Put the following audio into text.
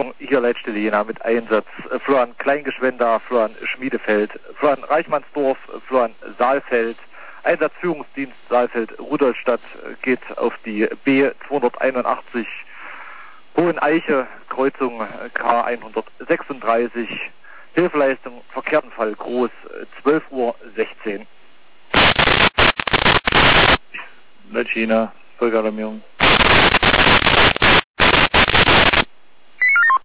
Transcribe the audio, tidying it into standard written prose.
Hier Leitstelle Jena mit Einsatz Florian Kleingeschwender, Florian Schmiedefeld, Florian Reichmannsdorf, Florian Saalfeld. Einsatzführungsdienst Saalfeld-Rudolstadt geht auf die B281 Hoheneiche, Kreuzung K136. Hilfeleistung, Verkehrsunfall groß, 12:16 Uhr. Leitstelle Jena, Folgealarmierung.